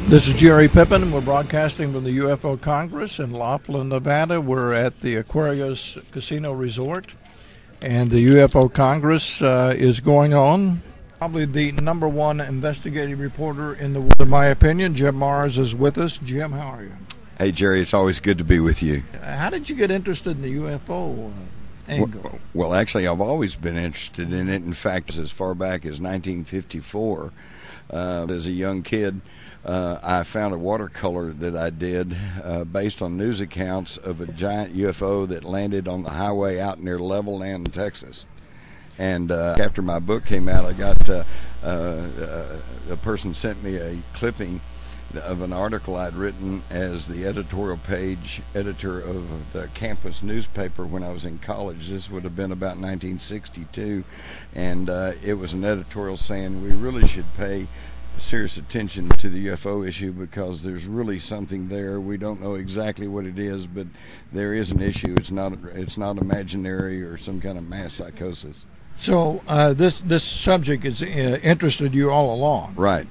This is Jerry Pippin, and we're broadcasting from the UFO Congress in Laughlin, Nevada. We're at the Aquarius Casino Resort, and the UFO Congress is going on. Probably the number one investigative reporter in the world, in my opinion. Jim Marrs is with us. Jim, how are you? Hey, Jerry, it's always good to be with you. How did you get interested in the UFO angle? Well, actually, I've always been interested in it. In fact, as far back as 1954, as a young kid, I found a watercolor that I did based on news accounts of a giant UFO that landed on the highway out near Levelland, Texas. And after my book came out, I got a person sent me a clipping of an article I'd written as the editorial page editor of the campus newspaper when I was in college. This would have been about 1962, and it was an editorial saying we really should pay serious attention to the UFO issue because there's really something there. We don't know exactly what it is, but there is an issue. It's not imaginary or some kind of mass psychosis. So this subject has interested you all along, right?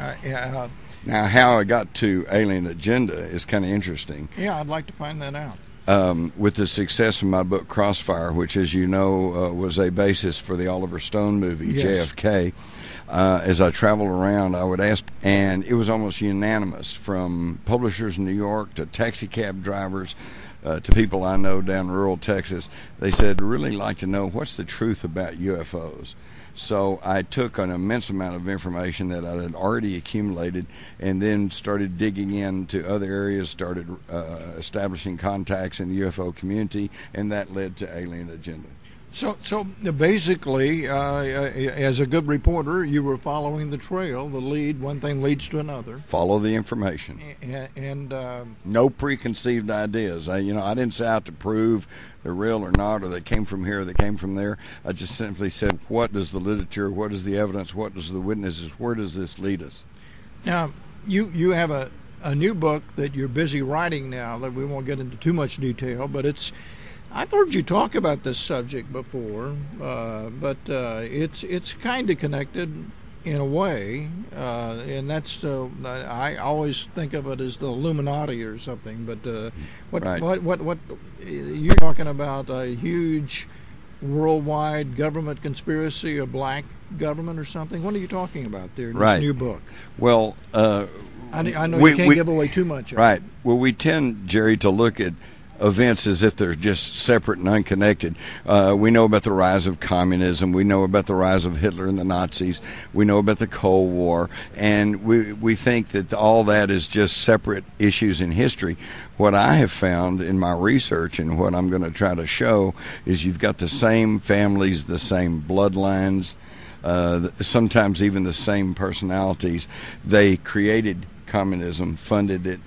Now, how I got to Alien Agenda is kind of interesting. Yeah, I'd like to find that out. With the success of my book Crossfire, which, as you know, was a basis for the Oliver Stone movie, yes. JFK, as I traveled around, I would ask, and it was almost unanimous, from publishers in New York to taxi cab drivers to people I know down in rural Texas. They said, really like to know what's the truth about UFOs. So I took an immense amount of information that I had already accumulated and then started digging into other areas, started establishing contacts in the UFO community, and that led to Alien Agenda. So basically, as a good reporter, you were following the trail, the lead. One thing leads to another. Follow the information. And no preconceived ideas. I didn't set out to prove they're real or not, or they came from here, or they came from there. I just simply said, what does the literature, what is the evidence, what does the witnesses, where does this lead us? Now, you have a new book that you're busy writing now that we won't get into too much detail, but I've heard you talk about this subject before, but it's kind of connected in a way, and that's I always think of it as the Illuminati or something. But what you're talking about, a huge worldwide government conspiracy, a black government or something? What are you talking about there in this new book? Well, I know you can't give away too much. Right. Well, we tend, Jerry, to look at events as if they're just separate and unconnected. We know about the rise of communism. We know about the rise of Hitler and the Nazis. We know about the Cold War. And we think that all that is just separate issues in history. What I have found in my research and what I'm going to try to show is you've got the same families, the same bloodlines, sometimes even the same personalities. They created communism, funded it.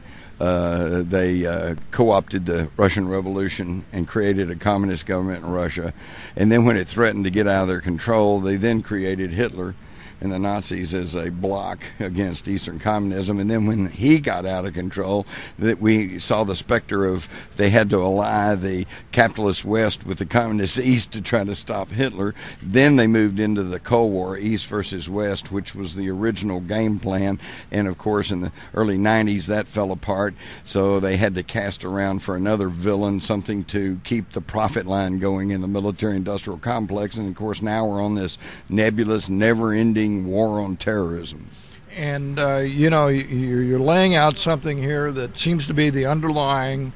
They co-opted the Russian Revolution and created a communist government in Russia. And then when it threatened to get out of their control, they then created Hitler and the Nazis as a block against Eastern communism. And then when he got out of control, that we saw the specter of they had to ally the capitalist West with the communist East to try to stop Hitler. Then they moved into the Cold War, East versus West, which was the original game plan. And, of course, in the early 90s, that fell apart. So they had to cast around for another villain, something to keep the profit line going in the military-industrial complex. And, of course, now we're on this nebulous, never-ending war on terrorism. And, you're laying out something here that seems to be the underlying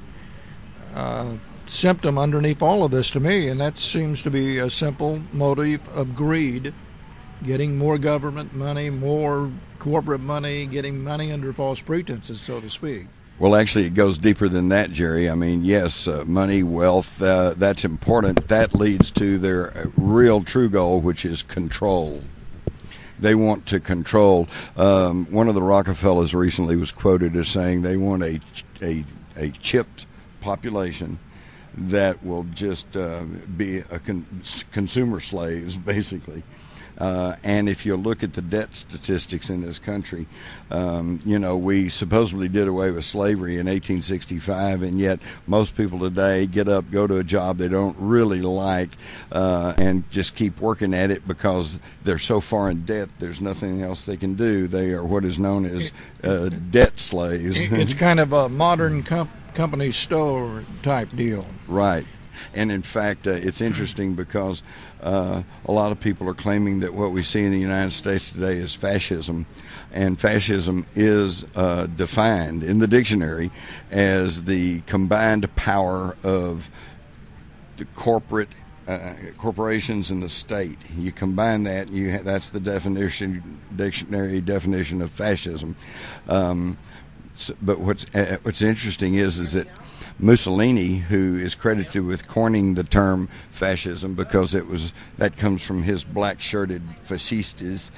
symptom underneath all of this to me, and that seems to be a simple motive of greed, getting more government money, more corporate money, getting money under false pretenses, so to speak. Well, actually, it goes deeper than that, Jerry. I mean, yes, money, wealth, that's important. That leads to their real true goal, which is control. They want to control. One of the Rockefellers recently was quoted as saying they want a chipped population that will just be consumer slaves, basically. And if you look at the debt statistics in this country, we supposedly did away with slavery in 1865, and yet most people today get up, go to a job they don't really like, and just keep working at it because they're so far in debt, there's nothing else they can do. They are what is known as debt slaves. It's kind of a modern company store type deal. Right. And in fact, it's interesting because a lot of people are claiming that what we see in the United States today is fascism. And fascism is defined in the dictionary as the combined power of the corporations and the state. You combine that, that's the dictionary definition of fascism. But what's interesting is that Mussolini, who is credited with coining the term fascism because that comes from his black-shirted fascistas,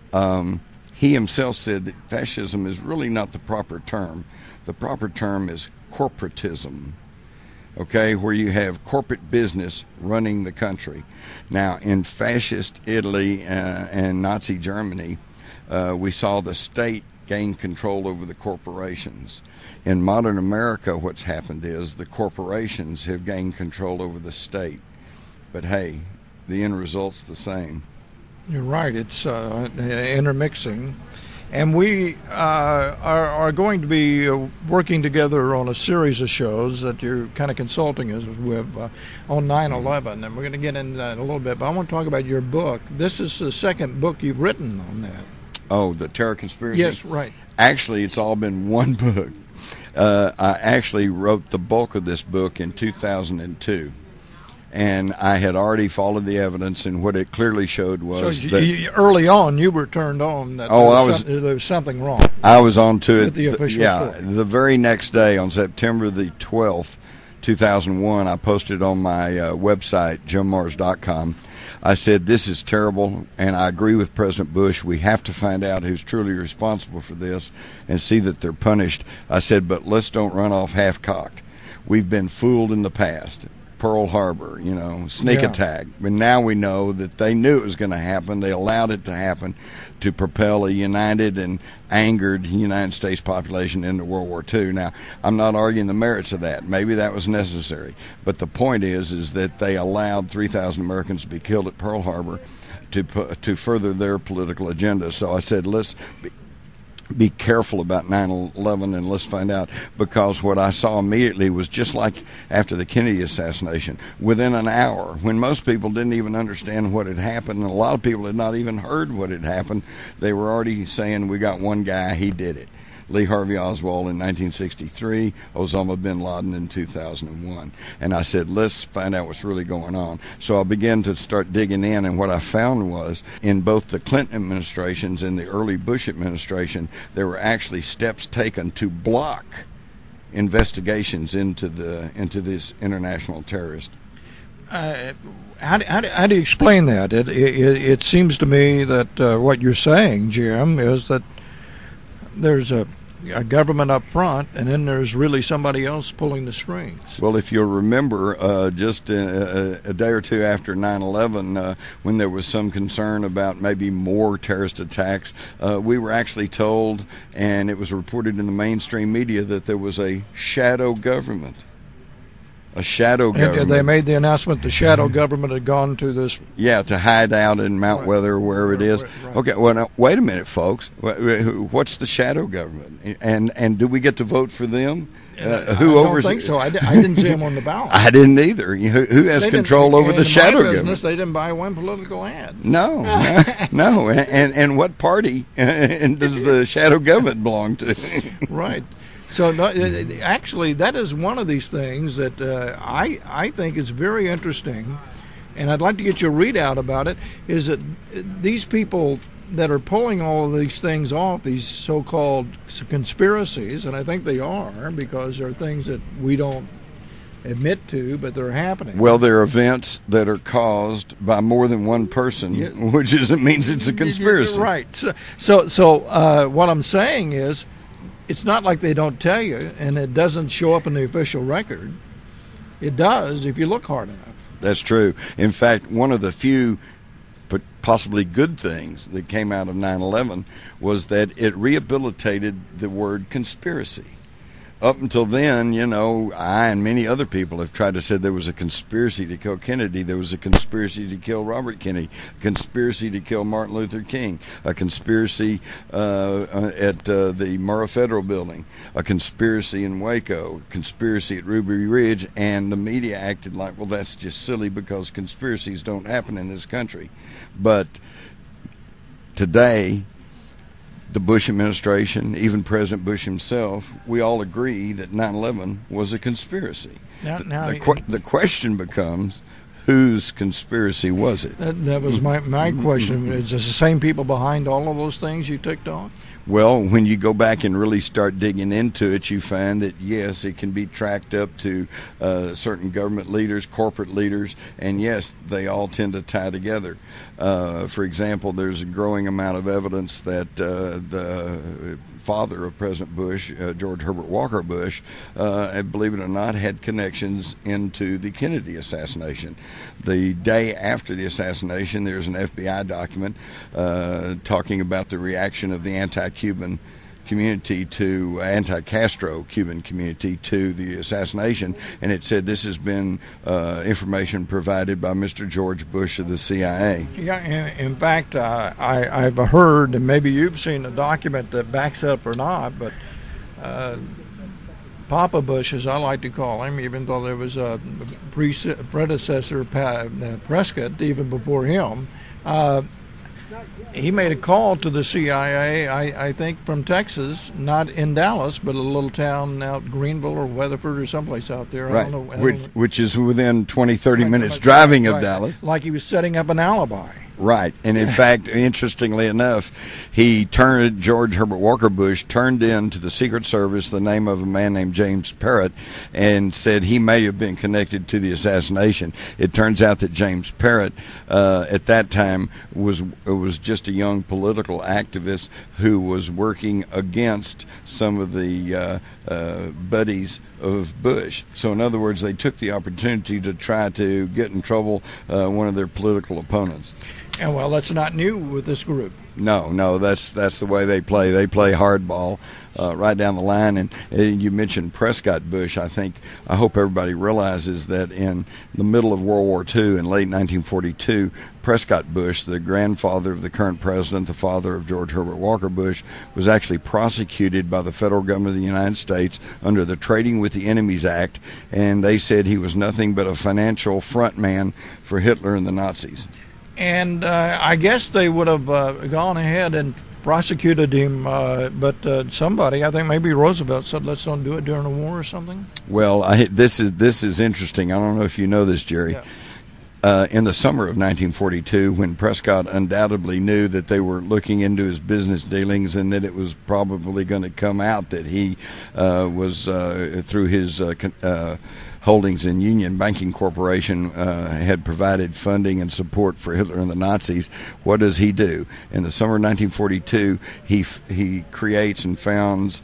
he himself said that fascism is really not the proper term. The proper term is corporatism, okay, where you have corporate business running the country. Now, in fascist Italy and Nazi Germany, we saw the state gain control over the corporations. In modern America, what's happened is the corporations have gained control over the state. But hey, the end result's the same. You're right. It's intermixing. And we are going to be working together on a series of shows that you're kind of consulting us with on 9/11. And we're going to get into that in a little bit. But I want to talk about your book. This is the second book you've written on that. Oh, the Terror Conspiracy? Yes, right. Actually, it's all been one book. I actually wrote the bulk of this book in 2002. And I had already followed the evidence, and what it clearly showed was that early on you were turned on that there was something wrong. I was on to it. With the official story. The very next day, on September the 12th, 2001, I posted on my website, JimMars.com. I said, this is terrible, and I agree with President Bush. We have to find out who's truly responsible for this and see that they're punished. I said, but let's don't run off half-cocked. We've been fooled in the past. Pearl Harbor, sneak attack. But now we know that they knew it was going to happen. They allowed it to happen to propel a united and angered United States population into World War II. Now, I'm not arguing the merits of that. Maybe that was necessary. But the point is that they allowed 3,000 Americans to be killed at Pearl Harbor to further their political agenda. So I said, let's be careful about 9/11 and let's find out, because what I saw immediately was just like after the Kennedy assassination. Within an hour, when most people didn't even understand what had happened, and a lot of people had not even heard what had happened, they were already saying, we got one guy, he did it. Lee Harvey Oswald in 1963, Osama bin Laden in 2001. And I said, let's find out what's really going on. So I began to start digging in, and what I found was in both the Clinton administrations and the early Bush administration, there were actually steps taken to block investigations into this international terrorist. How do you explain that? It seems to me that what you're saying, Jim, is that there's a government up front, and then there's really somebody else pulling the strings. Well, if you'll remember, just a day or two after 9/11, when there was some concern about maybe more terrorist attacks, we were actually told, and it was reported in the mainstream media, that there was a shadow government. A shadow government. And they made the announcement the shadow government had gone to this. Yeah, to hide out in Mount Weather, or wherever it is. Right. Okay, well, now, wait a minute, folks. What's the shadow government? And do we get to vote for them? I don't think so. I didn't see them on the ballot. I didn't either. Who has control over the shadow government? They didn't buy one political ad. No, no. And what party does the shadow government belong to? Right. So actually, that is one of these things that I think is very interesting, and I'd like to get your readout about it, is that these people that are pulling all of these things off, these so-called conspiracies, and I think they are, because they're things that we don't admit to, but they're happening. Well, they're events that are caused by more than one person, which means it's a conspiracy. Right. So what I'm saying is, it's not like they don't tell you, and it doesn't show up in the official record. It does if you look hard enough. That's true. In fact, one of the few but possibly good things that came out of 9/11 was that it rehabilitated the word conspiracy. Up until then, I and many other people have tried to say there was a conspiracy to kill Kennedy, there was a conspiracy to kill Robert Kennedy, a conspiracy to kill Martin Luther King, a conspiracy at the Murrah Federal Building, a conspiracy in Waco, a conspiracy at Ruby Ridge, and the media acted like, well, that's just silly because conspiracies don't happen in this country. But today, the Bush administration, even President Bush himself, we all agree that 9/11 was a conspiracy. The question becomes, whose conspiracy was it? That was my question. Is it the same people behind all of those things you ticked off? Well, when you go back and really start digging into it, you find that, yes, it can be tracked up to certain government leaders, corporate leaders, and, yes, they all tend to tie together. For example, there's a growing amount of evidence that the father of President Bush, George Herbert Walker Bush, believe it or not, had connections into the Kennedy assassination. The day after the assassination, there's an FBI document talking about the reaction of the anti-Cuban community to anti-Castro Cuban community to the assassination, and it said this has been information provided by Mr. George Bush of the CIA. Yeah, in fact, I've heard, and maybe you've seen a document that backs up or not, but Papa Bush, as I like to call him, even though there was a predecessor, Prescott, even before him, he made a call to the CIA, I think, from Texas, not in Dallas, but a little town out Greenville or Weatherford or someplace out there. Right, I don't know. Which is within 20, 30 minutes driving of Dallas. Like he was setting up an alibi. Right, and in fact, interestingly enough, George Herbert Walker Bush turned in to the Secret Service the name of a man named James Parrott and said he may have been connected to the assassination. It turns out that James Parrott, at that time, was just a young political activist who was working against some of the buddies of Bush. So in other words, they took the opportunity to try to get in trouble one of their political opponents. And well, that's not new with this group. No, that's the way they play. They play hardball right down the line. And you mentioned Prescott Bush. I hope everybody realizes that in the middle of World War II, in late 1942, Prescott Bush, the grandfather of the current president, the father of George Herbert Walker Bush, was actually prosecuted by the federal government of the United States under the Trading with the Enemies Act, and they said he was nothing but a financial front man for Hitler and the Nazis. And I guess they would have gone ahead and prosecuted him, but somebody, I think maybe Roosevelt, said let's don't do it during the war or something. Well, this is interesting. I don't know if you know this, Jerry. Yeah. In the summer of 1942, when Prescott undoubtedly knew that they were looking into his business dealings and that it was probably going to come out that he was, through his holdings in Union Banking Corporation, had provided funding and support for Hitler and the Nazis, what does he do? In the summer of 1942, he creates and founds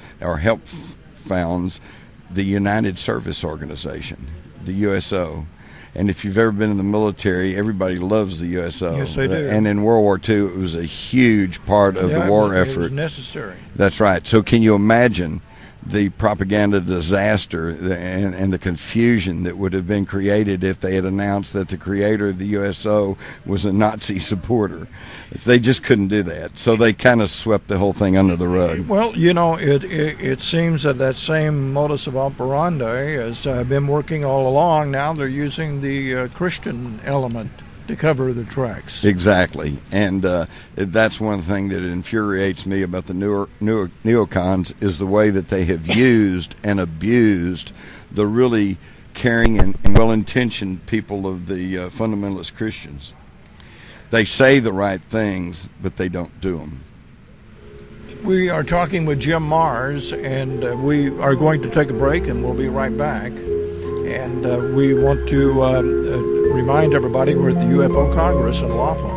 the United Service Organization, the USO. And if you've ever been in the military, everybody loves the USO. Yes, they do. And in World War II, it was a huge part of the war effort. It was necessary. That's right. So can you imagine the propaganda disaster and the confusion that would have been created if they had announced that the creator of the USO was a Nazi supporter? They just couldn't do that. So they kind of swept the whole thing under the rug. Well, it seems that same modus of operandi has been working all along. Now they're using the Christian element to cover the tracks. Exactly. And that's one thing that infuriates me about the neocons is the way that they have used and abused the really caring and well-intentioned people of the fundamentalist Christians. They say the right things, but they don't do them. We are talking with Jim Marrs, and we are going to take a break, and we'll be right back. And we want to remind everybody we're at the UFO Congress in Laughlin.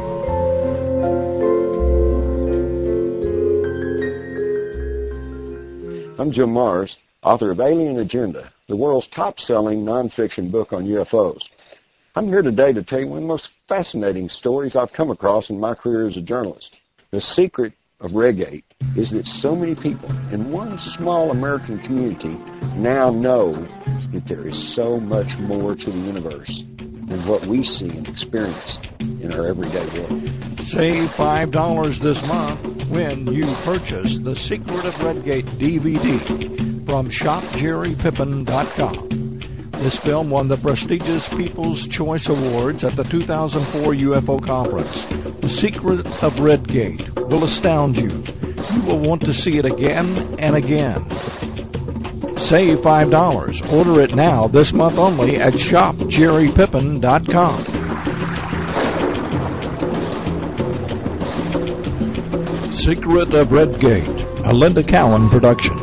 I'm Jim Marrs. author of Alien Agenda, the world's top-selling nonfiction book on UFOs. I'm here today to tell you one of the most fascinating stories I've come across in my career as a journalist. The secret of Redgate is that so many people in one small American community now know that there is so much more to the universe than what we see and experience in our everyday world. Save $5 this month when you purchase The Secret of Redgate DVD from shopjerrypippin.com. This film won the prestigious People's Choice Awards at the 2004 UFO Conference. The Secret of Redgate will astound you. You will want to see it again and again. Save $5. Order it now this month only at shopjerrypippin.com. Secret of Redgate, a Linda Cowan production.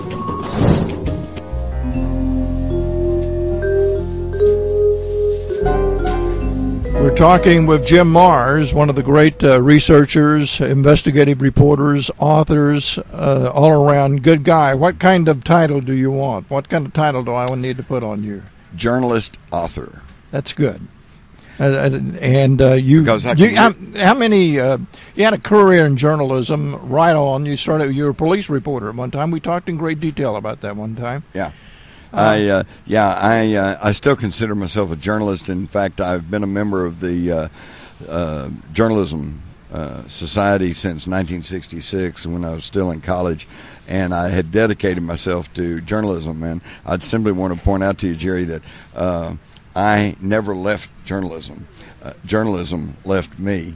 We're talking with Jim Marrs, one of the great researchers, investigative reporters, authors, all-around good guy. What kind of title do you want? What kind of title do I need to put on you? Journalist, author. That's good. And you had a career in journalism right on. You were a police reporter at one time. We talked in great detail about that one time. Yeah. I still consider myself a journalist. In fact, I've been a member of the Journalism Society since 1966 when I was still in college, and I had dedicated myself to journalism. And I'd simply want to point out to you, Jerry, that I never left journalism. Journalism left me.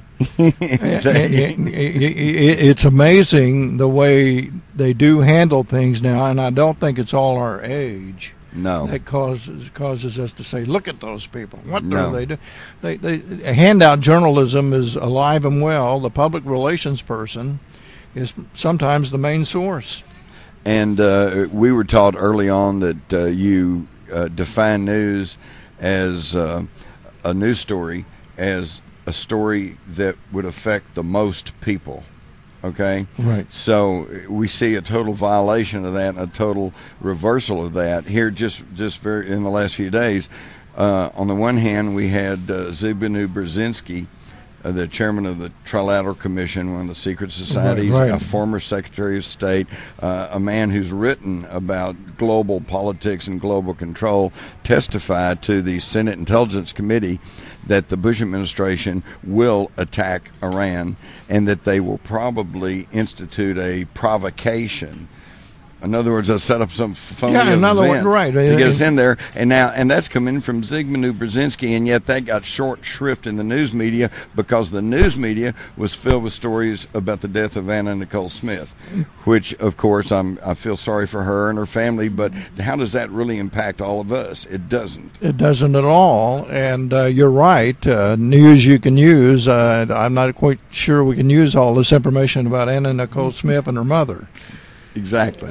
It's amazing the way they do handle things now, and I don't think it's all our age. No, that causes us to say, "Look at those people! What do they do?" They handout journalism is alive and well. The public relations person is sometimes the main source. And we were taught early on that you define news as a news story as a story that would affect the most people, okay? Right. So we see a total violation of that and a total reversal of that here just very in the last few days. On the one hand, we had Zbigniew Brzezinski, the chairman of the Trilateral Commission, one of the secret societies, right. A former Secretary of State, a man who's written about global politics and global control, testified to the Senate Intelligence Committee that the Bush administration will attack Iran and that they will probably institute a provocation. In other words, they'll set up some phony event right, to get us in there, and that's coming from Zbigniew Brzezinski, and yet that got short shrift in the news media because the news media was filled with stories about the death of Anna Nicole Smith, which, of course, I feel sorry for her and her family, but how does that really impact all of us? It doesn't. It doesn't at all, and you're right. News you can use. I'm not quite sure we can use all this information about Anna Nicole Smith and her mother. Exactly.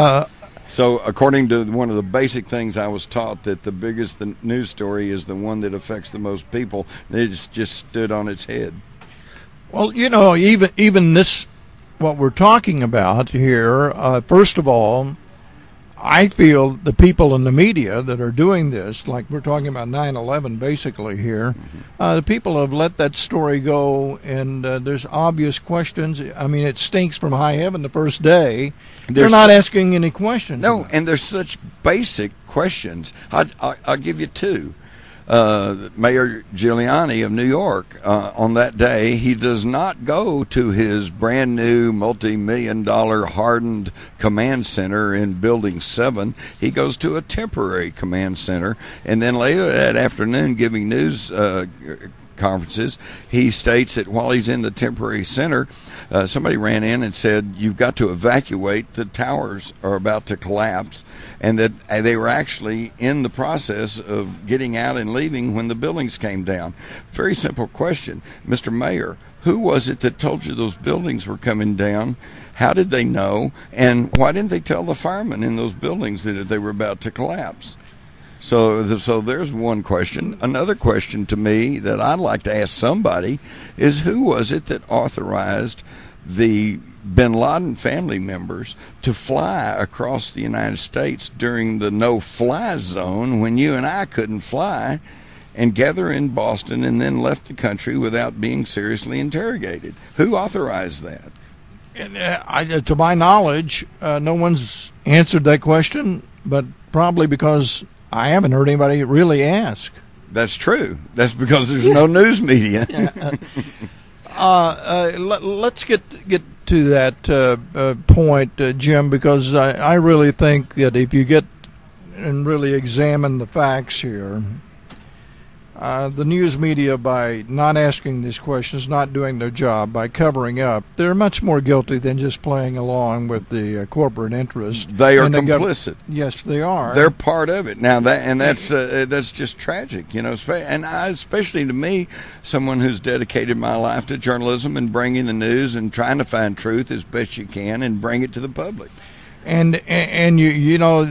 So according to one of the basic things I was taught, that the biggest news story is the one that affects the most people. They just stood on its head. Well, even this, what we're talking about here, first of all, I feel the people in the media that are doing this, like we're talking about 9/11 basically here, the people have let that story go, and there's obvious questions. I mean, it stinks from high heaven the first day. They're not asking any questions. No, and there's such basic questions. I'll give you two. Mayor Giuliani of New York, on that day, he does not go to his brand new multi-million-dollar hardened command center in Building 7. He goes to a temporary command center, and then later that afternoon, giving news conferences, he states that while he's in the temporary center, somebody ran in and said, "You've got to evacuate, the towers are about to collapse," and that they were actually in the process of getting out and leaving when the buildings came down. Very simple question. Mr. Mayor, who was it that told you those buildings were coming down? How did they know? And why didn't they tell the firemen in those buildings that they were about to collapse? So there's one question. Another question to me that I'd like to ask somebody is, who was it that authorized the bin Laden family members to fly across the United States during the no-fly zone when you and I couldn't fly, and gather in Boston and then left the country without being seriously interrogated. Who authorized that? And, to my knowledge, no one's answered that question, but probably because I haven't heard anybody really ask. That's true. That's because there's no news media. Let's get to that point, Jim, because I really think that if you get and really examine the facts here, the news media, by not asking these questions, not doing their job, by covering up, they're much more guilty than just playing along with the corporate interest. They are complicit. Yes, they are. They're part of it now. That's just tragic, you know. And especially to me, someone who's dedicated my life to journalism and bringing the news and trying to find truth as best you can and bring it to the public. And you know,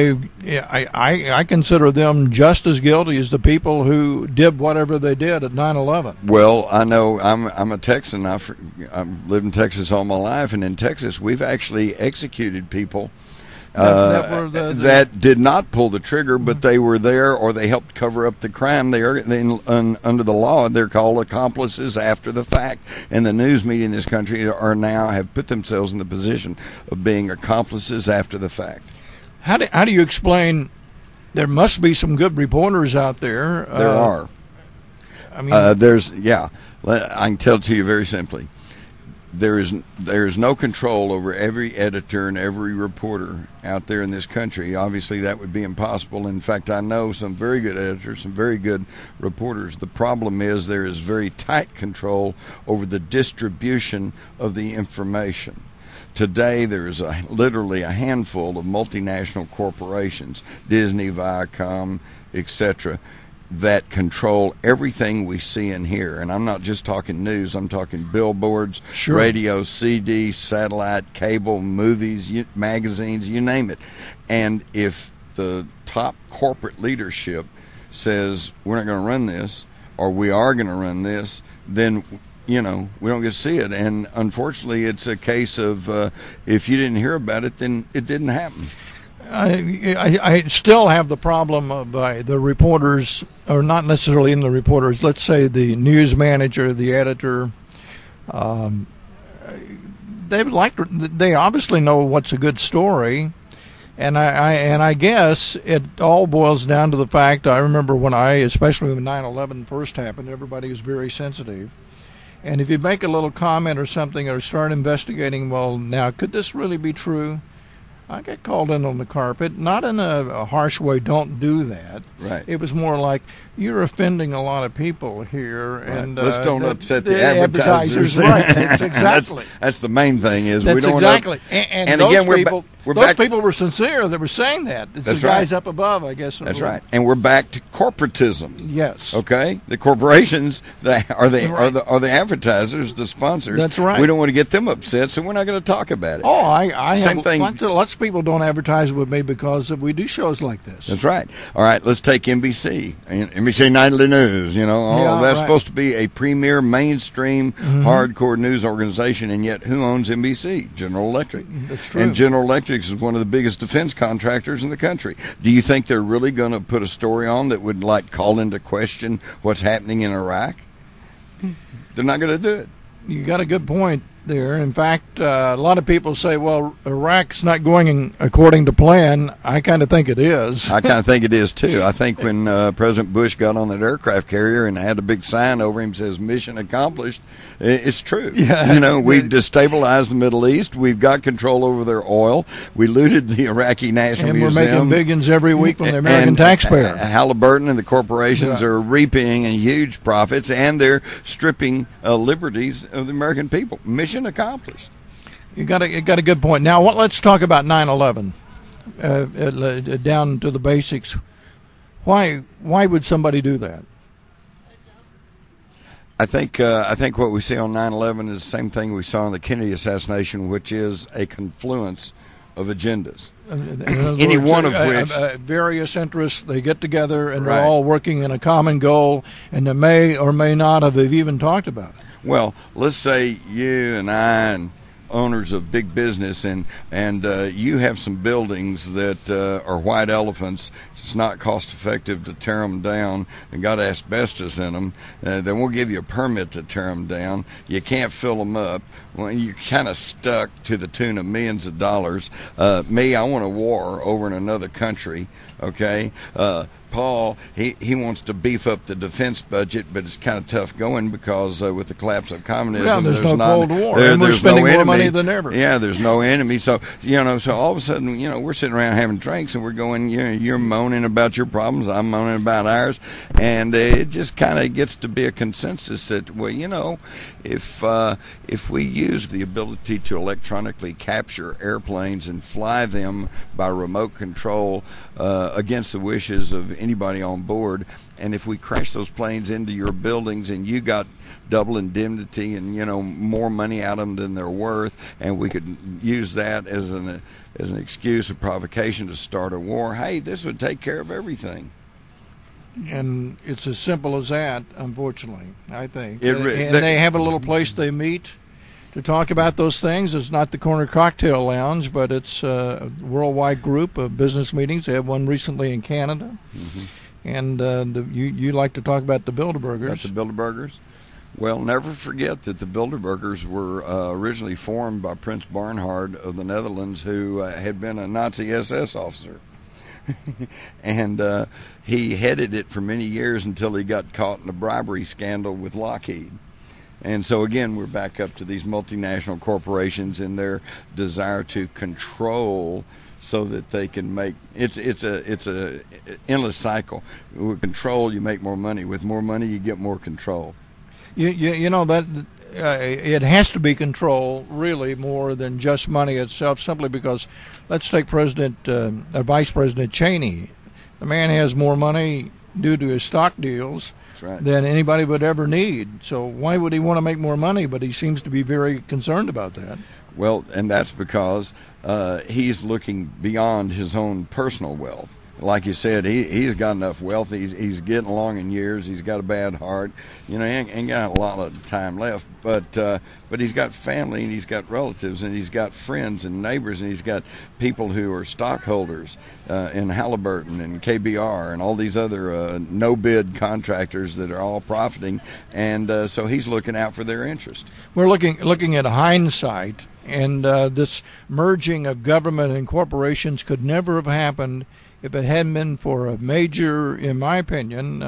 I consider them just as guilty as the people who did whatever they did at 9/11. Well, I know I'm a Texan. I've lived in Texas all my life, and in Texas we've actually executed people that did not pull the trigger, but they were there or they helped cover up the crime. Under the law, they're called accomplices after the fact. And the news media in this country have put themselves in the position of being accomplices after the fact. How do you explain? There must be some good reporters out there. There are. I mean, I can tell it to you very simply. There is no control over every editor and every reporter out there in this country. Obviously, that would be impossible. In fact, I know some very good editors, some very good reporters. The problem is there is very tight control over the distribution of the information. Today, there is literally a handful of multinational corporations, Disney, Viacom, etc., that control everything we see and hear. And I'm not just talking news. I'm talking billboards, sure, radio, CD, satellite, cable, movies, magazines, you name it. And if the top corporate leadership says we're not going to run this, or we are going to run this, then we don't get to see it. And unfortunately, it's a case of if you didn't hear about it, then it didn't happen. I still have the problem of the reporters, or not necessarily in the reporters, let's say the news manager, the editor. They obviously know what's a good story, and I guess it all boils down to the fact. I remember especially when 9/11 first happened, everybody was very sensitive. And if you make a little comment or something, or start investigating, well, now could this really be true? I got called in on the carpet, not in a harsh way, don't do that. Right. It was more like, you're offending a lot of people here. Right. And let's don't upset the advertisers. Right, that's exactly. That's the main thing is that's we don't exactly. And those again, people, those people were sincere that were saying that. It's that's the guys right. up above, I guess. That's right. And we're back to corporatism. Yes. Okay? The corporations are the advertisers, the sponsors. That's right. We don't want to get them upset, so we're not going to talk about it. Oh, I Same have thing. Lots of people don't advertise with me because we do shows like this. That's right. All right, let's take NBC. NBC Nightly News, that's right. supposed to be a premier, mainstream, hardcore news organization, and yet who owns NBC? General Electric. That's true. And General Electric is one of the biggest defense contractors in the country. Do you think they're really going to put a story on that would, call into question what's happening in Iraq? They're not going to do it. You got a good point there. In fact, a lot of people say, well, Iraq's not going according to plan. I kind of think it is. I kind of think it is, too. I think when President Bush got on that aircraft carrier and had a big sign over him that says, mission accomplished, it's true. Yeah. We've destabilized the Middle East. We've got control over their oil. We looted the Iraqi National Museum. And we're making billions every week from the American taxpayer. Halliburton and the corporations are reaping huge profits, and they're stripping liberties of the American people. Mission accomplished. You got a good point. Now, let's talk about 9/11. Down to the basics. Why would somebody do that? I think what we see on 9/11 is the same thing we saw in the Kennedy assassination, which is a confluence of agendas. Any one of which various interests, they get together and right. they're all working in a common goal, and they may or may not have even talked about it. Well, let's say you and I and owners of big business, and you have some buildings that are white elephants. It's not cost effective to tear them down and got asbestos in them. They won't give you a permit to tear them down. You can't fill them up. Well, you're kind of stuck to the tune of millions of dollars. Me, I want a war over in another country. Okay. Paul, he wants to beef up the defense budget, but it's kind of tough going because with the collapse of communism, there's no Cold War, and we're spending more money than ever. Yeah, there's no enemy. So so all of a sudden, we're sitting around having drinks, and we're going, you're moaning about your problems, I'm moaning about ours, and it just kind of gets to be a consensus that, well, if we use the ability to electronically capture airplanes and fly them by remote control against the wishes of anybody on board, and if we crash those planes into your buildings and you got double indemnity and more money out of them than they're worth, and we could use that as an excuse or provocation to start a war, hey, this would take care of everything. And it's as simple as that, unfortunately, I think. They have a little place they meet to talk about those things. It's not the Corner Cocktail Lounge, but it's a worldwide group of business meetings. They have one recently in Canada. Mm-hmm. And you like to talk about the Bilderbergers. About the Bilderbergers? Well, never forget that the Bilderbergers were originally formed by Prince Bernhard of the Netherlands, who had been a Nazi SS officer. And he headed it for many years until he got caught in a bribery scandal with Lockheed. And so again, we're back up to these multinational corporations and their desire to control, so that they can make it's a endless cycle. With control, you make more money. With more money, you get more control. That it has to be control, really, more than just money itself. Simply because, let's take Vice President Cheney. The man has more money due to his stock deals than anybody would ever need. So why would he want to make more money? But he seems to be very concerned about that. Well, and that's because he's looking beyond his own personal wealth. Like you said, he's got enough wealth. He's getting along in years. He's got a bad heart. He ain't got a lot of time left. But he's got family, and he's got relatives, and he's got friends and neighbors, and he's got people who are stockholders in Halliburton and KBR and all these other no-bid contractors that are all profiting. And so he's looking out for their interest. We're looking at hindsight, and this merging of government and corporations could never have happened if it hadn't been for a major, in my opinion,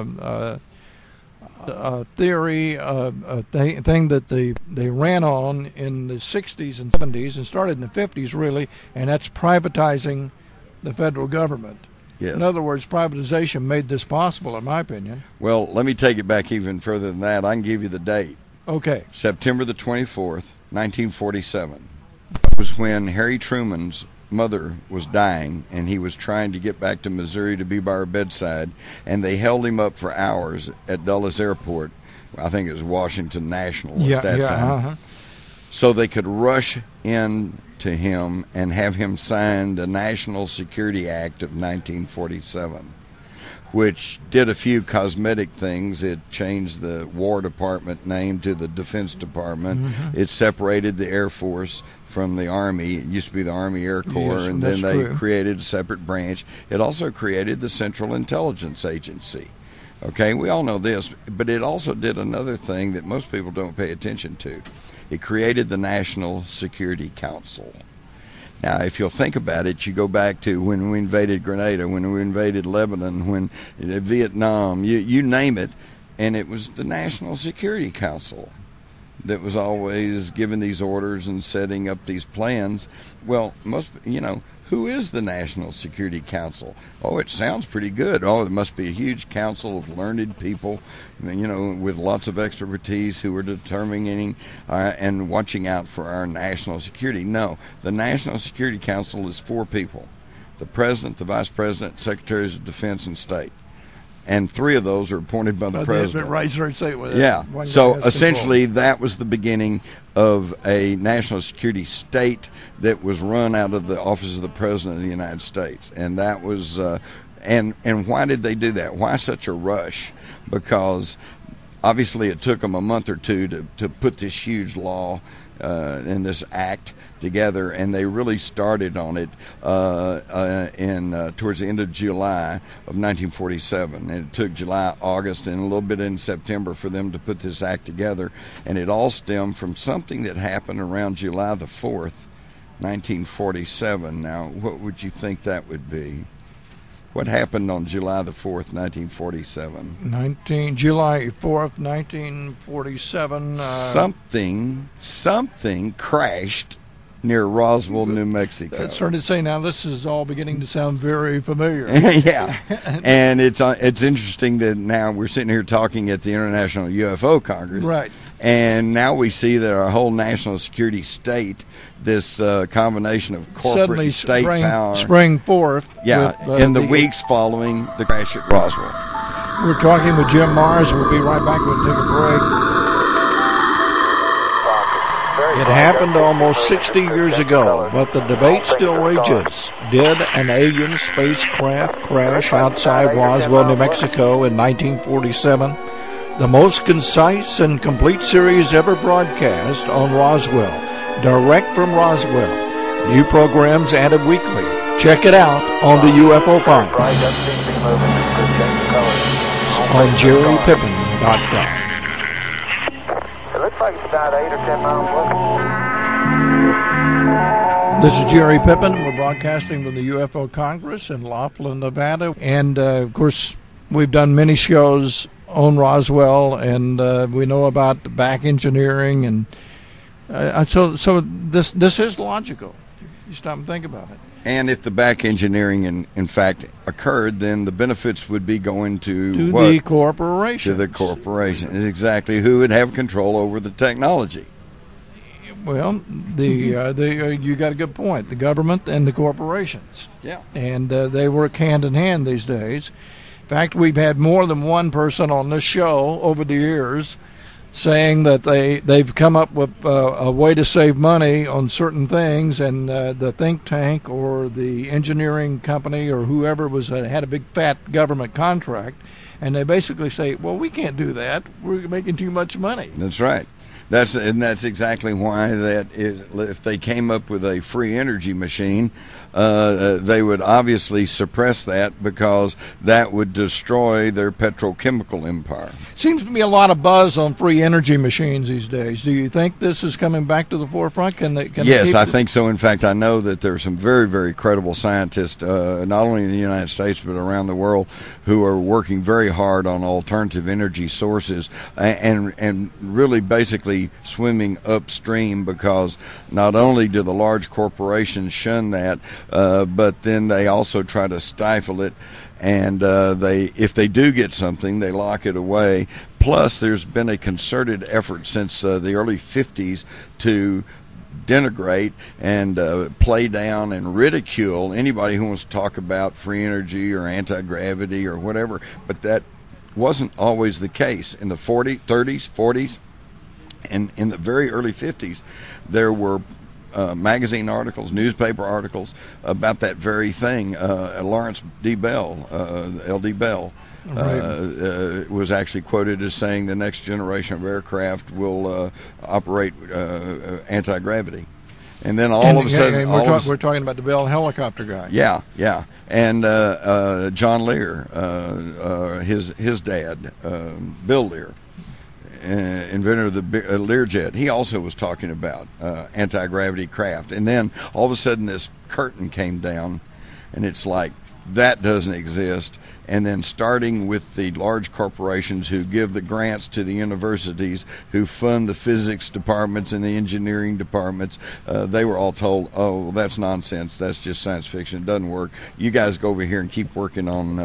theory, thing that they ran on in the 60s and 70s and started in the 50s, really, and that's privatizing the federal government. Yes. In other words, privatization made this possible, in my opinion. Well, let me take it back even further than that. I can give you the date. Okay. September the 24th, 1947. That was when Harry Truman's mother was dying, and he was trying to get back to Missouri to be by her bedside, and they held him up for hours at Dulles Airport. I think it was Washington National at that time. Uh-huh. So they could rush in to him and have him sign the National Security Act of 1947, which did a few cosmetic things. It changed the War Department name to the Defense Department. Mm-hmm. It separated the Air Force from the Army. It used to be the Army Air Corps, yes, and then they created a separate branch. It also created the Central Intelligence Agency. Okay, we all know this, but it also did another thing that most people don't pay attention to. It created the National Security Council. Now, if you'll think about it, you go back to when we invaded Grenada, when we invaded Lebanon, when Vietnam, you name it, and it was the National Security Council that was always giving these orders and setting up these plans. Well, who is the National Security Council? Oh, it sounds pretty good. Oh, it must be a huge council of learned people, with lots of expertise who are determining and watching out for our national security. No, the National Security Council is 4 people: the President, the Vice President, Secretaries of Defense, and State. And 3 of those are appointed by the President. Yeah. So essentially, that was the beginning of a national security state that was run out of the office of the President of the United States. And that was, and why did they do that? Why such a rush? Because obviously it took them a month or two to put this huge law and this act together, and they really started on it towards the end of July of 1947. And it took July, August, and a little bit in September for them to put this act together, and it all stemmed from something that happened around July the 4th, 1947. Now, what would you think that would be? What happened on July the 4th, 1947? July 4th, 1947. Something crashed near Roswell, New Mexico. That's hard to say now. This is all beginning to sound very familiar. Yeah, and it's interesting that now we're sitting here talking at the International UFO Congress, right? And now we see that our whole national security state, this combination of corporate suddenly and state power, sprang forth. Yeah, with, in the weeks following the crash at Roswell. We're talking with Jim Marrs, and we'll be right back. We'll take a break. It happened almost 60 years ago, but the debate still rages. Did an alien spacecraft crash outside Roswell, New Mexico in 1947? The most concise and complete series ever broadcast on Roswell, direct from Roswell. New programs added weekly. Check it out on the UFO Congress on JerryPippin.com. It looks like it's about 8 or 10 miles away. This is Jerry Pippin. We're broadcasting from the UFO Congress in Laughlin, Nevada. And, of course, we've done many shows on Roswell, and we know about back engineering. And so this is logical. You stop and think about it. And if the back engineering, in fact, occurred, then the benefits would be going to the corporation. To the corporation. Exactly. Who would have control over the technology? Well, you got a good point. The government and the corporations. Yeah. And they work hand in hand these days. In fact, we've had more than one person on this show over the years saying that they've come up with a way to save money on certain things, and the think tank or the engineering company or whoever had a big fat government contract, and they basically say, well, we can't do that. We're making too much money. That's right. That's exactly why if they came up with a free energy machine, they would obviously suppress that because that would destroy their petrochemical empire. Seems to be a lot of buzz on free energy machines these days. Do you think this is coming back to the forefront? Yes, I think so. In fact, I know that there are some very, very credible scientists, not only in the United States but around the world, who are working very hard on alternative energy sources and really basically swimming upstream, because not only do the large corporations shun that, but then they also try to stifle it, and if they do get something, they lock it away. Plus, there's been a concerted effort since the early 50s to denigrate and play down and ridicule anybody who wants to talk about free energy or anti-gravity or whatever, but that wasn't always the case. In the 30s, 40s, and in the very early 50s, there were magazine articles, newspaper articles about that very thing. Lawrence D. Bell, L.D. Bell, was actually quoted as saying the next generation of aircraft will operate anti-gravity. And then all of a sudden... we're talking about the Bell helicopter guy. Yeah. And John Lear, his dad, Bill Lear, inventor of the Learjet, he also was talking about anti-gravity craft. And then all of a sudden this curtain came down, and it's like, that doesn't exist. And then starting with the large corporations who give the grants to the universities, who fund the physics departments and the engineering departments, they were all told, oh, well, that's nonsense. That's just science fiction. It doesn't work. You guys go over here and keep working on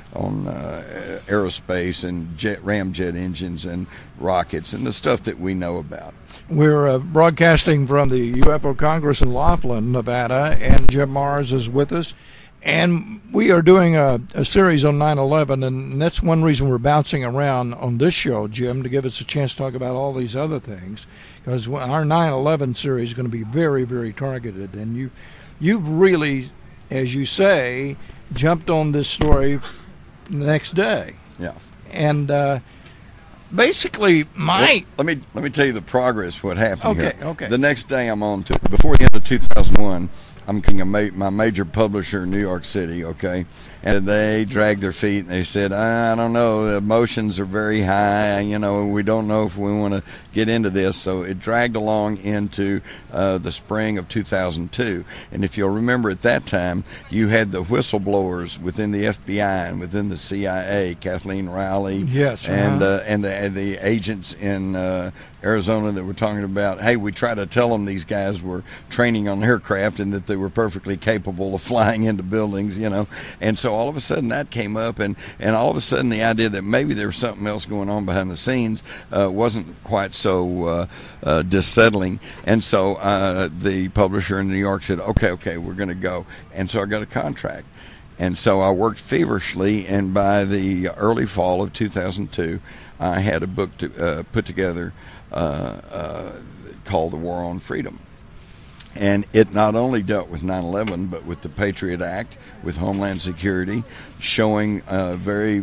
aerospace and ramjet engines and rockets and the stuff that we know about. We're broadcasting from the UFO Congress in Laughlin, Nevada, and Jim Marrs is with us. And we are doing a series on 9/11, and that's one reason we're bouncing around on this show, Jim, to give us a chance to talk about all these other things, because our 9/11 series is going to be very, very targeted. And you've really, as you say, jumped on this story the next day. Yeah. And basically, let me tell you the progress. What happened here? Okay. The next day, I'm on to before the end of 2001. I'm king of my major publisher in New York City, okay? And they dragged their feet and they said, I don't know, the emotions are very high, we don't know if we want to get into this. So it dragged along into the spring of 2002. And if you'll remember at that time, you had the whistleblowers within the FBI and within the CIA, Kathleen Riley, yes, and the agents in Arizona that were talking about, hey, we try to tell them these guys were training on aircraft and that they were perfectly capable of flying into buildings, And so all of a sudden that came up, and all of a sudden the idea that maybe there was something else going on behind the scenes wasn't quite so dissettling. And so the publisher in New York said, okay, we're going to go. And so I got a contract. And so I worked feverishly, and by the early fall of 2002, I had a book to put together called The War on Freedom. And it not only dealt with 9/11, but with the Patriot Act, with Homeland Security, showing very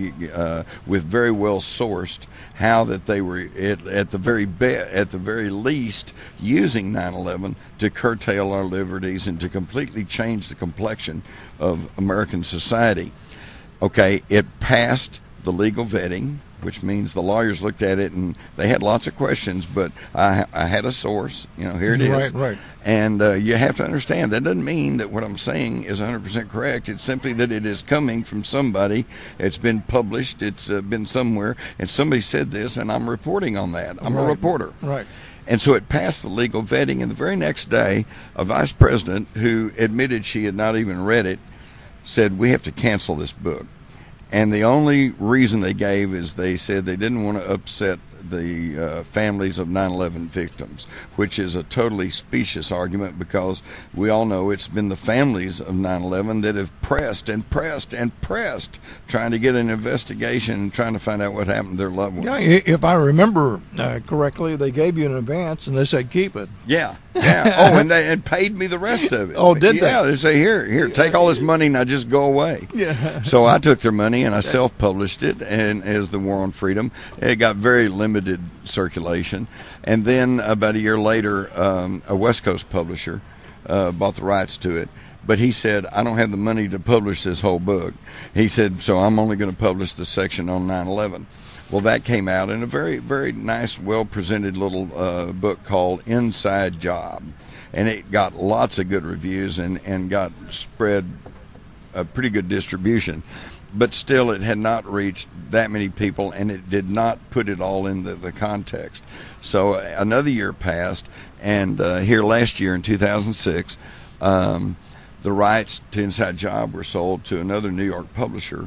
well sourced how that they were at the very least using 9/11 to curtail our liberties and to completely change the complexion of American society. Okay, it passed the legal vetting, which means the lawyers looked at it and they had lots of questions, but I had a source. Here it is. Right. And you have to understand, that doesn't mean that what I'm saying is 100% correct. It's simply that it is coming from somebody. It's been published. It's been somewhere. And somebody said this, and I'm reporting on that. I'm a reporter. Right. And so it passed the legal vetting. And the very next day, a vice president who admitted she had not even read it said, we have to cancel this book. And the only reason they gave is they said they didn't want to upset the families of 9/11 victims, which is a totally specious argument, because we all know it's been the families of 9/11 that have pressed and pressed and pressed, trying to get an investigation and trying to find out what happened to their loved ones. Yeah, if I remember correctly, they gave you an advance and they said keep it. Yeah. Oh, and they paid me the rest of it. Oh, did they? Yeah, they say, here, take all this money, now just go away. Yeah. So So I took their money and I self-published it, and as The War on Freedom. It got very limited circulation. And then about a year later, a West Coast publisher bought the rights to it. But he said, I don't have the money to publish this whole book. He said, so I'm only going to publish the section on 9/11. Well, that came out in a very, very nice, well-presented little book called Inside Job. And it got lots of good reviews and got spread a pretty good distribution. But still, it had not reached that many people, and it did not put it all in the context. So another year passed, and here last year in 2006, the rights to Inside Job were sold to another New York publisher.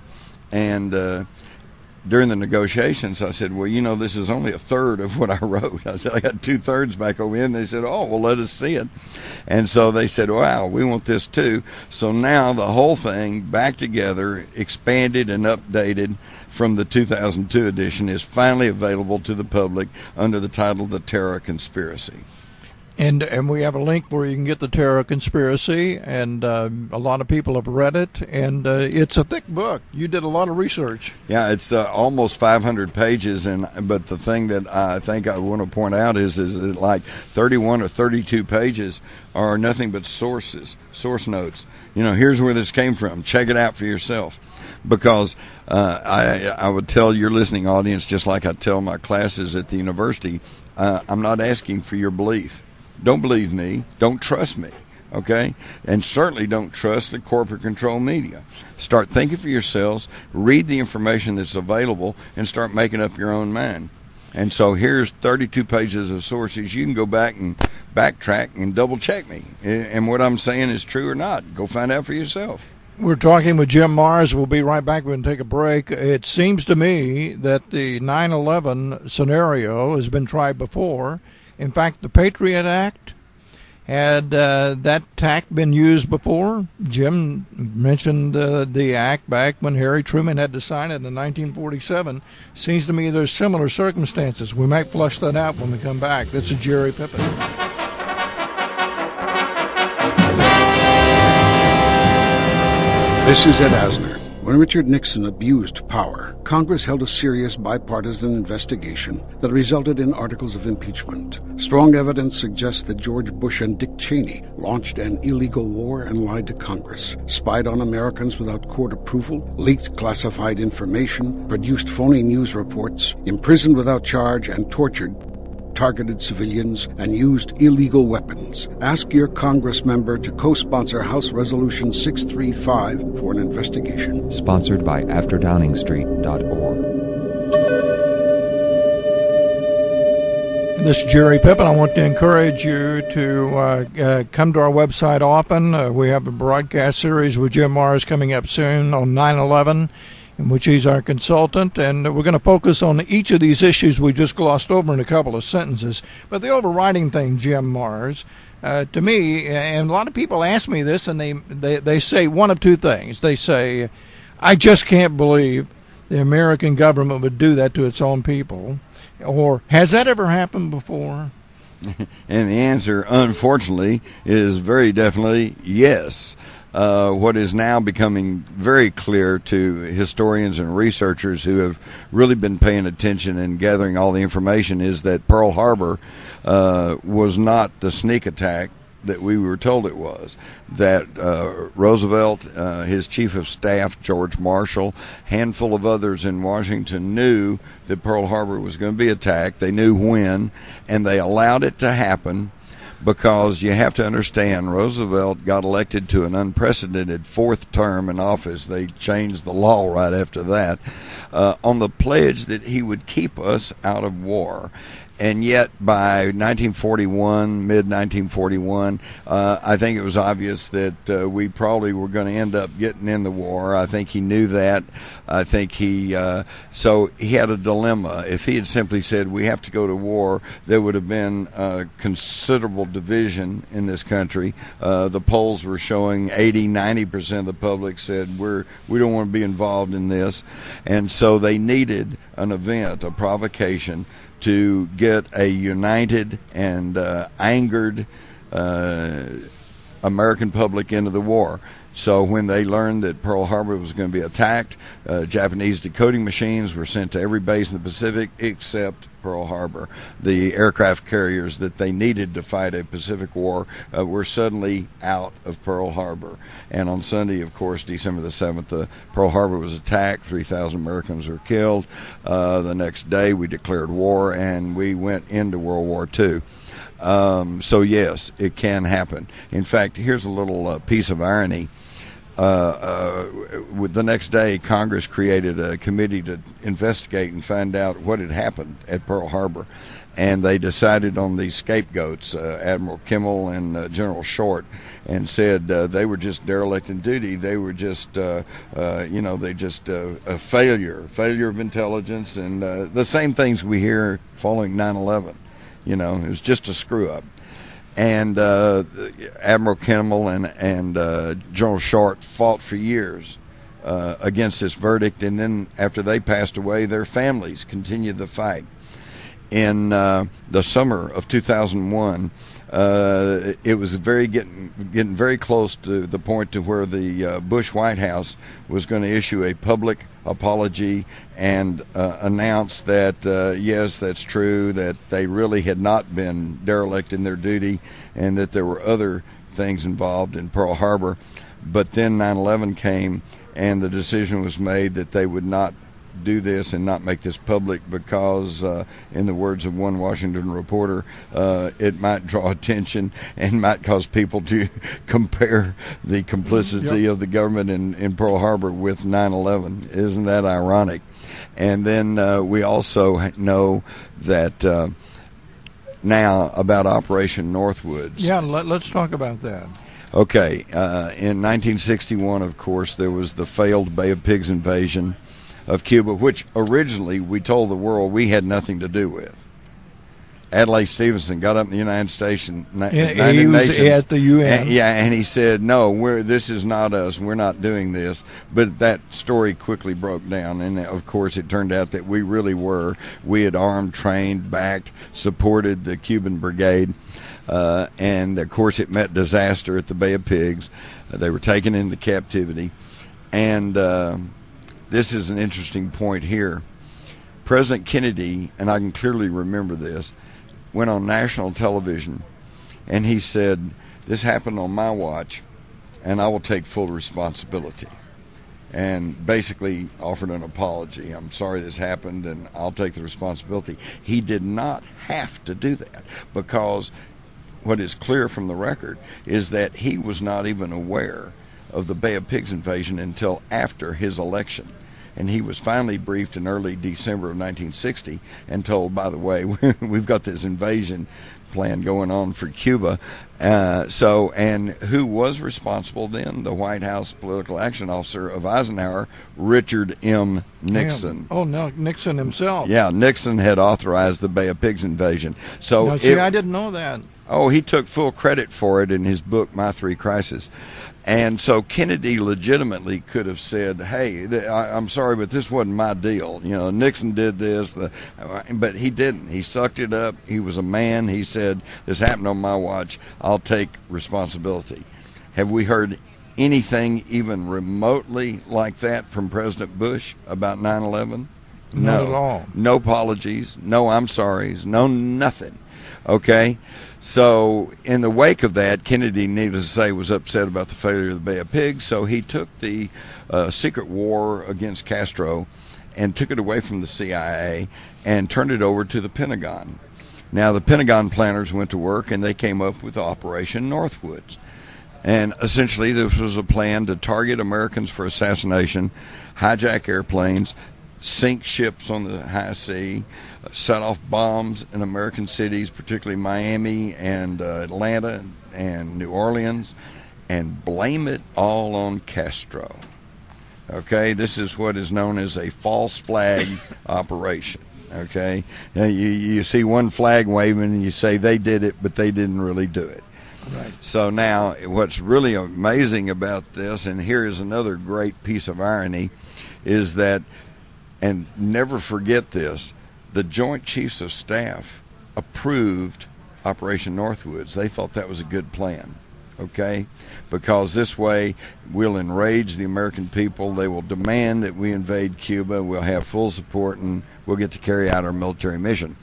And during the negotiations, I said, well, this is only a third of what I wrote. I said, I got 2/3 back over here. And they said, oh, well, let us see it. And so they said, wow, we want this too. So now the whole thing back together, expanded and updated from the 2002 edition, is finally available to the public under the title The Terror Conspiracy. And we have a link where you can get the Terror Conspiracy, and a lot of people have read it, and it's a thick book. You did a lot of research. Yeah, it's almost 500 pages, but the thing that I think I want to point out is that like 31 or 32 pages are nothing but source notes. Here's where this came from. Check it out for yourself. Because I would tell your listening audience, just like I tell my classes at the university, I'm not asking for your belief. Don't believe me. Don't trust me. Okay? And certainly don't trust the corporate control media. Start thinking for yourselves, read the information that's available, and start making up your own mind. And so here's 32 pages of sources. You can go back and backtrack and double check me. And what I'm saying is true or not. Go find out for yourself. We're talking with Jim Marrs. We'll be right back. We're going to take a break. It seems to me that the 9/11 scenario has been tried before. In fact, the Patriot Act, had that tack been used before? Jim mentioned the act back when Harry Truman had to sign it in 1947. Seems to me there's similar circumstances. We might flush that out when we come back. This is Jerry Pippin. This is Ed Asner. When Richard Nixon abused power, Congress held a serious bipartisan investigation that resulted in articles of impeachment. Strong evidence suggests that George Bush and Dick Cheney launched an illegal war and lied to Congress, spied on Americans without court approval, leaked classified information, produced phony news reports, imprisoned without charge, and tortured, targeted civilians, and used illegal weapons. Ask your Congress member to co-sponsor House Resolution 635 for an investigation. Sponsored by AfterDowningstreet.org. This is Jerry Pippin. I want to encourage you to come to our website often. We have a broadcast series with Jim Marrs coming up soon on 9/11. In which he's our consultant, and we're going to focus on each of these issues we just glossed over in a couple of sentences. But the overriding thing, Jim Marrs, to me, and a lot of people ask me this, and they say one of two things. They say, I just can't believe the American government would do that to its own people. Or, has that ever happened before? And the answer, unfortunately, is very definitely yes. What is now becoming very clear to historians and researchers who have really been paying attention and gathering all the information is that Pearl Harbor was not the sneak attack that we were told it was. That Roosevelt, his chief of staff, George Marshall, handful of others in Washington knew that Pearl Harbor was going to be attacked. They knew when, and they allowed it to happen. Because you have to understand, Roosevelt got elected to an unprecedented fourth term in office. They changed the law right after that on the pledge that he would keep us out of war. And yet, by 1941, mid-1941, I think it was obvious that we probably were going to end up getting in the war. I think he knew that. I think so he had a dilemma. If he had simply said, we have to go to war, there would have been considerable division in this country. The polls were showing 80-90% of the public said, we don't want to be involved in this. And so they needed an event, a provocation, to get a united and angered American public into the war. So when they learned that Pearl Harbor was going to be attacked, Japanese decoding machines were sent to every base in the Pacific except Pearl Harbor. The aircraft carriers that they needed to fight a Pacific war were suddenly out of Pearl Harbor. And on Sunday, of course, December the 7th, Pearl Harbor was attacked. 3,000 Americans were killed. The next day, we declared war, and we went into World War II. So, yes, it can happen. In fact, here's a little piece of irony. With the next day, Congress created a committee to investigate and find out what had happened at Pearl Harbor. And they decided on these scapegoats, Admiral Kimmel and General Short, and said they were just derelict in duty. They were just, a failure of intelligence, and the same things we hear following 9/11. It was just a screw-up. And Admiral Kimmel and General Short fought for years against this verdict, and then after they passed away, their families continued the fight. In the summer of 2001, it was getting very close to the point to where the Bush White House was going to issue a public apology and announce that, yes, that's true, that they really had not been derelict in their duty and that there were other things involved in Pearl Harbor. But then 9/11 came, and the decision was made that they would not do this and not make this public because, in the words of one Washington reporter, it might draw attention and might cause people to compare the complicity of the government in Pearl Harbor with 9/11. Isn't that ironic? And then we also know that now about Operation Northwoods. Yeah, let's talk about that. Okay. In 1961, of course, there was the failed Bay of Pigs invasion of Cuba, which originally we told the world we had nothing to do with. Adlai Stevenson got up in the United States, he was at the UN. And he said, no, this is not us. We're not doing this. But that story quickly broke down, and of course it turned out that we really were. We had armed, trained, backed, supported the Cuban brigade, and of course it met disaster at the Bay of Pigs. They were taken into captivity. And this is an interesting point here. President Kennedy, and I can clearly remember this, went on national television, and he said, "This happened on my watch, and I will take full responsibility." And basically offered an apology. "I'm sorry this happened, and I'll take the responsibility." He did not have to do that, because what is clear from the record is that he was not even aware of the Bay of Pigs invasion until after his election. And he was finally briefed in early December of 1960 and told, "By the way, we've got this invasion plan going on for Cuba." And who was responsible then? The White House political action officer of Eisenhower, Richard M. Nixon. Oh, no, Nixon himself. Yeah, Nixon had authorized the Bay of Pigs invasion. So now, see, I didn't know that. Oh, he took full credit for it in his book, My Three Crises. And so Kennedy legitimately could have said, "Hey, I'm sorry, but this wasn't my deal. You know, Nixon did this." But he didn't. He sucked it up. He was a man. He said, "This happened on my watch. I'll take responsibility." Have we heard anything even remotely like that from President Bush about 9/11? Not at all. No apologies. No I'm sorries. No nothing. Okay? So in the wake of that, Kennedy, needless to say, was upset about the failure of the Bay of Pigs, so he took the secret war against Castro and took it away from the CIA and turned it over to the Pentagon. Now, the Pentagon planners went to work, and they came up with Operation Northwoods. And essentially, this was a plan to target Americans for assassination, hijack airplanes, sink ships on the high sea, set off bombs in American cities, particularly Miami and Atlanta and New Orleans, and blame it all on Castro. Okay, this is what is known as a false flag operation. Okay, now you see one flag waving and you say they did it, but they didn't really do it. Right. So now what's really amazing about this, and here is another great piece of irony, is that, and never forget this, the Joint Chiefs of Staff approved Operation Northwoods. They thought that was a good plan, okay? Because this way we'll enrage the American people. They will demand that we invade Cuba. We'll have full support, and we'll get to carry out our military mission.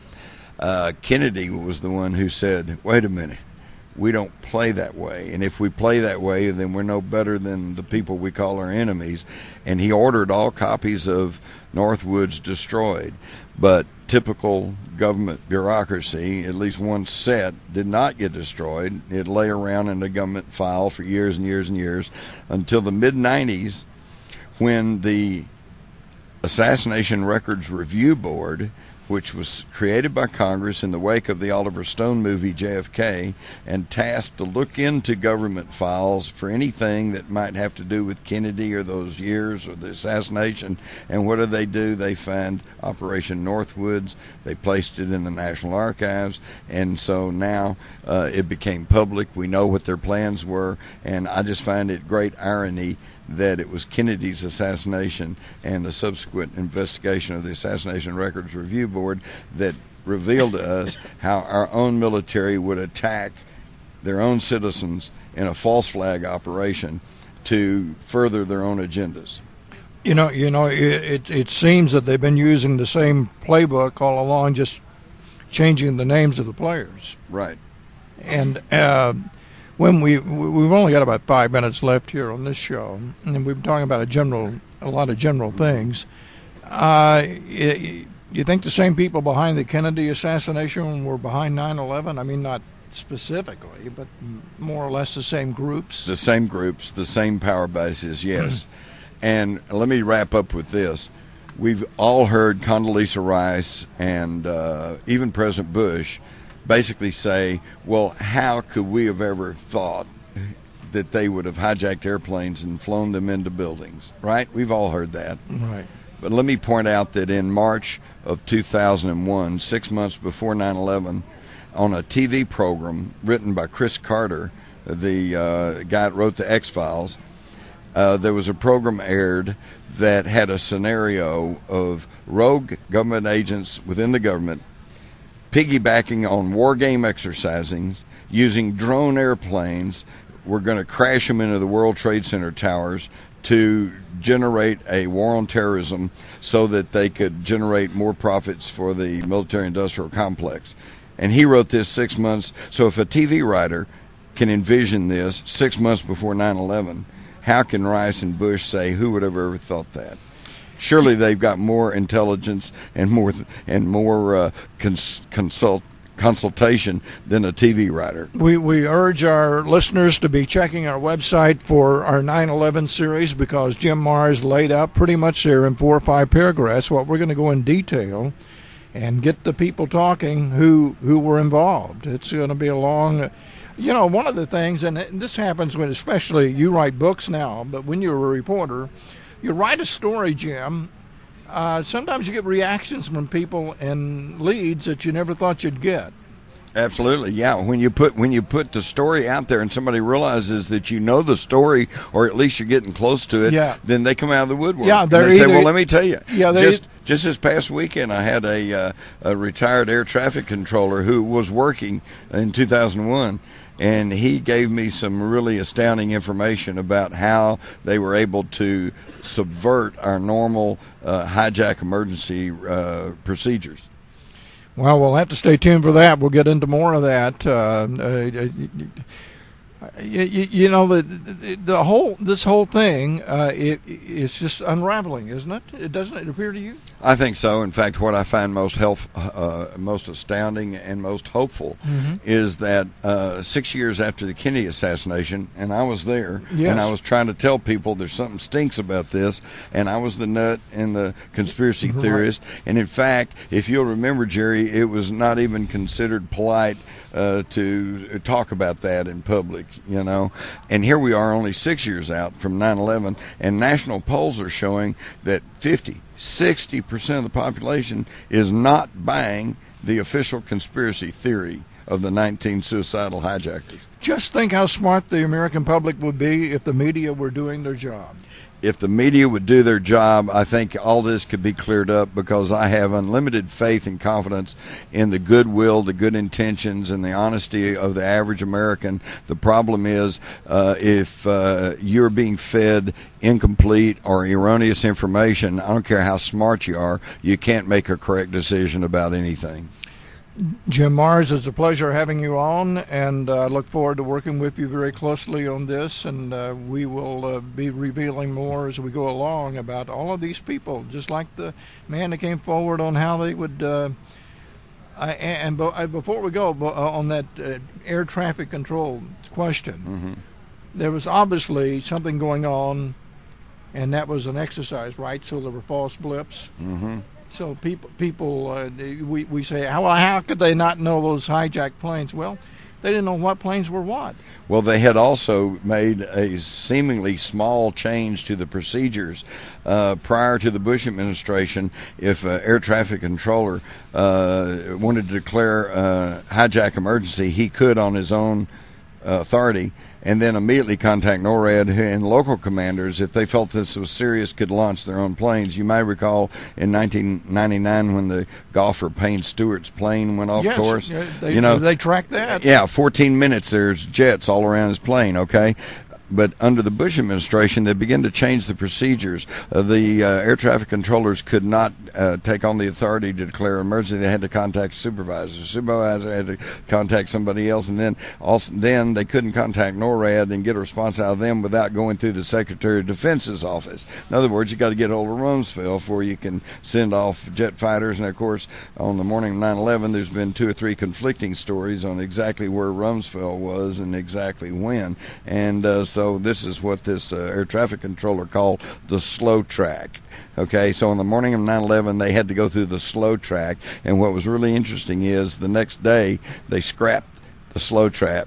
Kennedy was the one who said, "Wait a minute. We don't play that way. And if we play that way, then we're no better than the people we call our enemies." And he ordered all copies of Northwoods destroyed. But typical government bureaucracy, at least one set, did not get destroyed. It lay around in the government file for years and years and years until the mid-'90s, when the Assassination Records Review Board, which was created by Congress in the wake of the Oliver Stone movie JFK, and tasked to look into government files for anything that might have to do with Kennedy or those years or the assassination. And what do? They find Operation Northwoods. They placed it in the National Archives, and so now it became public. We know what their plans were, and I just find it great irony that it was Kennedy's assassination and the subsequent investigation of the Assassination Records Review Board that revealed to us how our own military would attack their own citizens in a false flag operation to further their own agendas. You know, it seems that they've been using the same playbook all along, just changing the names of the players. Right. And when we've only got about 5 minutes left here on this show, and we've been talking about a lot of general things. You think the same people behind the Kennedy assassination were behind 9/11? I mean, not specifically, but more or less the same groups. The same groups, the same power bases, yes. And let me wrap up with this. We've all heard Condoleezza Rice and even President Bush basically say, well, how could we have ever thought that they would have hijacked airplanes and flown them into buildings, right? We've all heard that. Right. But let me point out that in March of 2001, 6 months before 9/11, on a TV program written by Chris Carter, the guy that wrote the X-Files, there was a program aired that had a scenario of rogue government agents within the government piggybacking on war game exercising, using drone airplanes. We're going to crash them into the World Trade Center towers to generate a war on terrorism so that they could generate more profits for the military-industrial complex. And he wrote this 6 months. So if a TV writer can envision this 6 months before 9/11, how can Rice and Bush say, who would have ever thought that? Surely they've got more intelligence and more consultation than a TV writer. We urge our listeners to be checking our website for our 9/11 series, because Jim Marrs laid out pretty much there in 4 or 5 paragraphs what we're going to go in detail and get the people talking who were involved. It's going to be a long... You know, one of the things, and this happens when, especially, you write books now, but when you're a reporter, you write a story, Jim, sometimes you get reactions from people and leads that you never thought you'd get. Absolutely, yeah. When you put the story out there and somebody realizes that you know the story, or at least you're getting close to it, then they come out of the woodwork. Yeah, they say, well, let me tell you. Yeah, just this past weekend, I had a retired air traffic controller who was working in 2001. And he gave me some really astounding information about how they were able to subvert our normal hijack emergency procedures. Well, we'll have to stay tuned for that. We'll get into more of that. You know, this whole thing, it's just unraveling, isn't it? Doesn't it appear to you? I think so. In fact, what I find most astounding and most hopeful is that 6 years after the Kennedy assassination, and I was there, and I was trying to tell people there's something stinks about this, and I was the nut and the conspiracy theorist. And in fact, if you'll remember, Jerry, it was not even considered polite to talk about that in public, you know. And here we are only 6 years out from 9/11, and national polls are showing that 60% of the population is not buying the official conspiracy theory of the 19 suicidal hijackers. Just think how smart the American public would be if the media were doing their job. If the media would do their job, I think all this could be cleared up, because I have unlimited faith and confidence in the goodwill, the good intentions, and the honesty of the average American. The problem is if you're being fed incomplete or erroneous information, I don't care how smart you are, you can't make a correct decision about anything. Jim Marrs, it's a pleasure having you on, and I look forward to working with you very closely on this, and we will be revealing more as we go along about all of these people, just like the man that came forward on how they would before we go on that air traffic control question, there was obviously something going on, and that was an exercise, right? So there were false blips. So people, we say, how could they not know those hijacked planes? Well, they didn't know what planes were what. Well, they had also made a seemingly small change to the procedures prior to the Bush administration. If an air traffic controller wanted to declare a hijack emergency, he could on his own authority, and then immediately contact NORAD, and local commanders, if they felt this was serious, could launch their own planes. You might recall in 1999 when the golfer Payne Stewart's plane went off course. They tracked that. Yeah, 14 minutes, there's jets all around his plane, okay? But under the Bush administration, they began to change the procedures. The air traffic controllers could not take on the authority to declare an emergency. They had to contact supervisors. The supervisor had to contact somebody else, and then they couldn't contact NORAD and get a response out of them without going through the Secretary of Defense's office. In other words, you got to get hold of Rumsfeld before you can send off jet fighters. And of course, on the morning of 9/11, there's been 2 or 3 conflicting stories on exactly where Rumsfeld was and exactly when. And so this is what this air traffic controller called the slow track. Okay, so on the morning of 9/11, they had to go through the slow track. And what was really interesting is the next day they scrapped the slow track,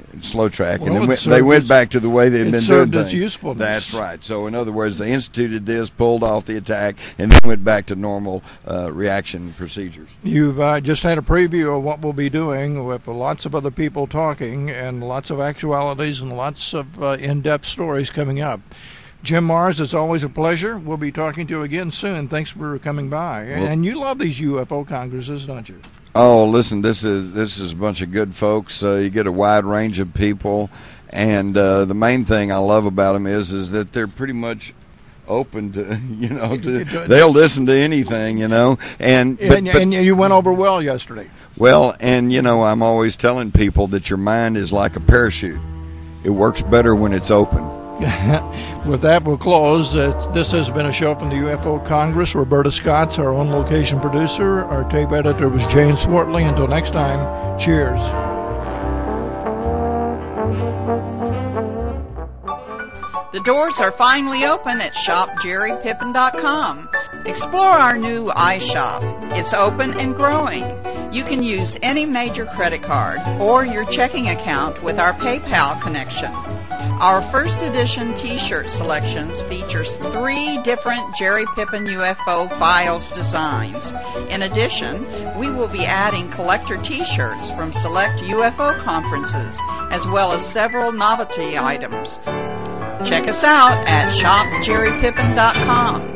and they went back to the way they'd been doing served its things. usefulness. That's right. So in other words, they instituted this, pulled off the attack, and then went back to normal reaction procedures. You've just had a preview of what we'll be doing with lots of other people talking, and lots of actualities and lots of in-depth stories coming up. Jim Marrs, it's always a pleasure. We'll be talking to you again soon. Thanks for coming by. And you love these UFO congresses, don't you? Oh, listen, this is a bunch of good folks. You get a wide range of people, and the main thing I love about them is that they're pretty much open to, they'll listen to anything, And you went over well yesterday. Well, and I'm always telling people that your mind is like a parachute. It works better when it's open. With that, we'll close. This has been a show from the UFO Congress. Roberta Scott's our own location producer. Our tape editor was Jane Swartley. Until next time, cheers. The doors are finally open at shopjerrypippin.com. Explore our new iShop. It's open and growing. You can use any major credit card or your checking account with our PayPal connection. Our first edition t-shirt selections features 3 different Jerry Pippin UFO files designs. In addition, we will be adding collector t-shirts from select UFO conferences, as well as several novelty items. Check us out at shopjerrypippin.com.